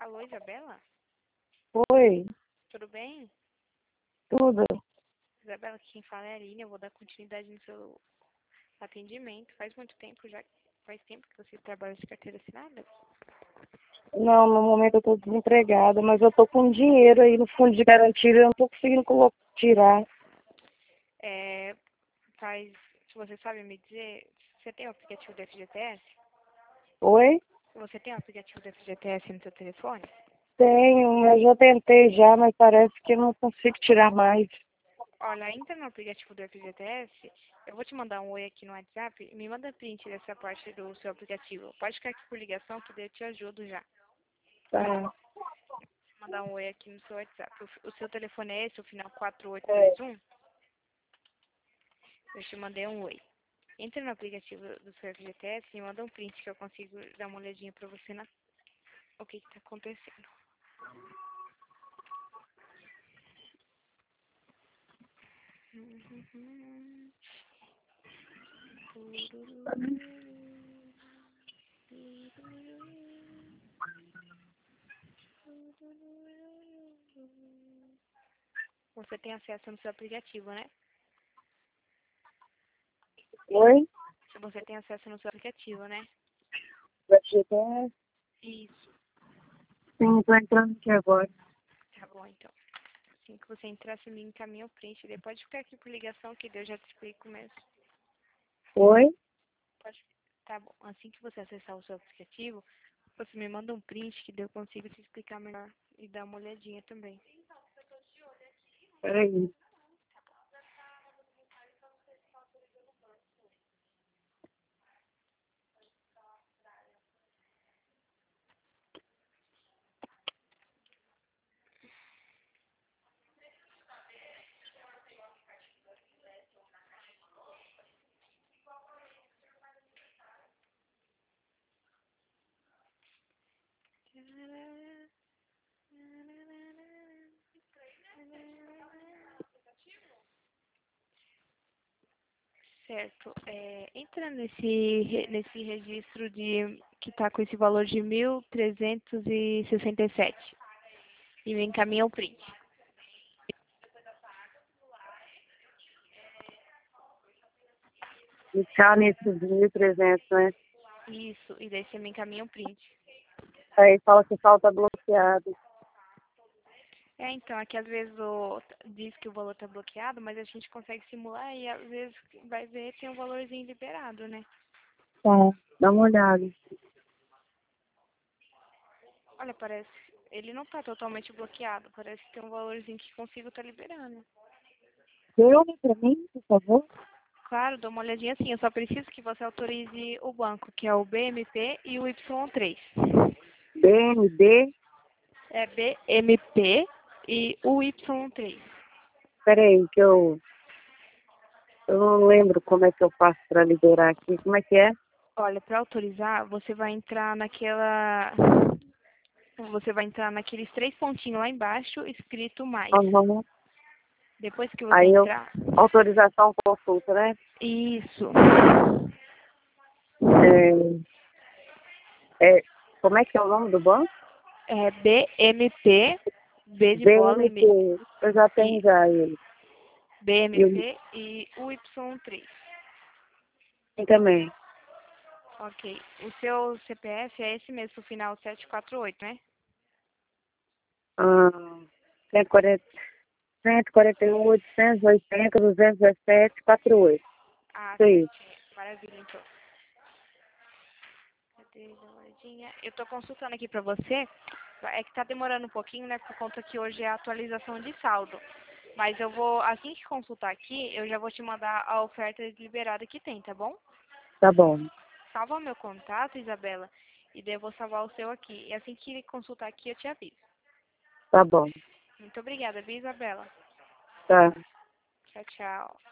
Alô, Isabela? Oi, Tudo bem? tudo. Isabela, aqui quem fala é a Aline. Eu vou dar continuidade no seu atendimento. Faz tempo que você trabalha de carteira assinada? Não, no momento eu tô desempregada, mas eu tô com dinheiro aí no fundo de garantia e eu não tô conseguindo tirar. É, se você sabe me dizer, você tem o aplicativo do FGTS? Oi? Você tem o aplicativo do FGTS no seu telefone? Tenho, eu já tentei já, mas parece que eu não consigo tirar mais. Olha, entra no aplicativo do FGTS, eu vou te mandar um oi aqui no WhatsApp e me manda print dessa parte do seu aplicativo. Pode ficar aqui por ligação que daí eu te ajudo já. Tá. Vou mandar um oi aqui no seu WhatsApp. O seu telefone é esse, o final É. 4821? Eu te mandei um oi. Entra no aplicativo do seu FGTS e manda um print que eu consigo dar uma olhadinha pra você o que tá acontecendo. Você tem acesso no seu aplicativo, né? Oi? Se você tem acesso no seu aplicativo, né? FGTS? Isso. Sim, tô entrando aqui agora. Tá bom, então. Assim que você entrar, você me encaminha o print. Daí pode ficar aqui por ligação que daí eu já te explico mesmo. Oi? Pode. Tá bom. Assim que você acessar o seu aplicativo, você me manda um print que daí eu consigo te explicar melhor e dar uma olhadinha também. Peraí. Certo. Entra nesse registro que está com esse valor de 1.367 e me encaminha o print. Ficar nesses 1.300, né? Isso, e daí você me encaminha o print. Aí fala que falta bloqueado. Então, aqui às vezes diz que o valor está bloqueado, mas a gente consegue simular e às vezes vai ver tem um valorzinho liberado, né? Tá, dá uma olhada. Olha, ele não está totalmente bloqueado, parece que tem um valorzinho que consigo estar liberando. Dê pra mim, por favor? Claro, dou uma olhadinha assim, eu só preciso que você autorize o banco, que é o BMP e o Y3. BNB? É BMP e o Y3. Peraí, eu não lembro como é que eu faço para liberar aqui. Como é que é? Olha, para autorizar, você vai entrar naqueles três pontinhos lá embaixo, escrito mais. Aham. Depois que você Aí eu, entrar, autorização consulta, né? isso. É, como é que é o nome do banco? É BMP, B de bola, BNP. Eu já tenho e já ele. E eu BMP e o Y3. tenho também. Ok. O seu CPF é esse mesmo, o final 748, né? Ah, 140, 141, 800, 80, 217, 48. Ah, Isso aí. certinho. Maravilha, então. Cadê a olhadinha? Eu tô consultando aqui pra você. É que tá demorando um pouquinho, né? Por conta que hoje é a atualização de saldo. Mas eu vou, assim que consultar aqui, eu já vou te mandar a oferta liberada que tem, tá bom? Tá bom. Salva o meu contato, Isabela, e daí eu vou salvar o seu aqui. E assim que ele consultar aqui, eu te aviso. Tá bom. Muito obrigada, viu, Isabela? Tá. Tchau, tchau.